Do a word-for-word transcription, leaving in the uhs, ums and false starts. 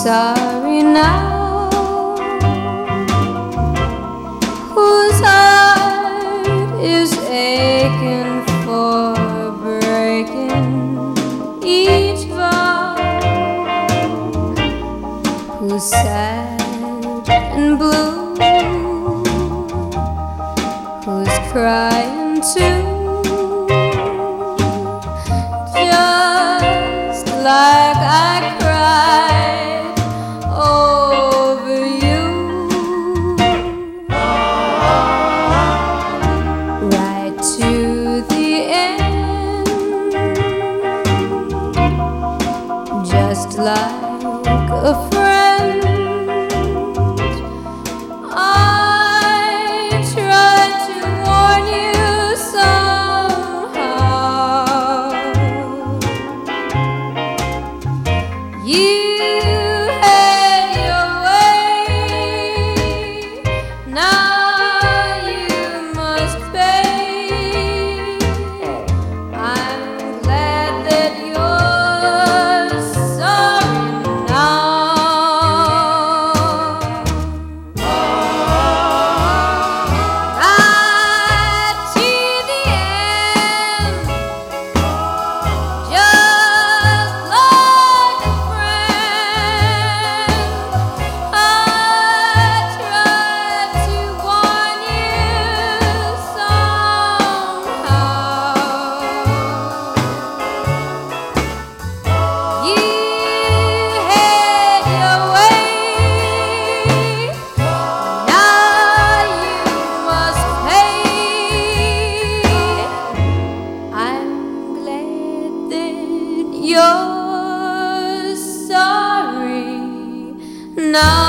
sorry now, whose heart is aching for breaking each vow, who's sad and blue, who's crying too, just like I cried over you, right to the end, just like a friend. I tried to warn you somehow. You had your way, now you must pay. I'm glad that you're sorry now. Right to the end, just like a friend. I tried to warn you somehow. You had your way, now you must pay. I'm glad that you're sorry now.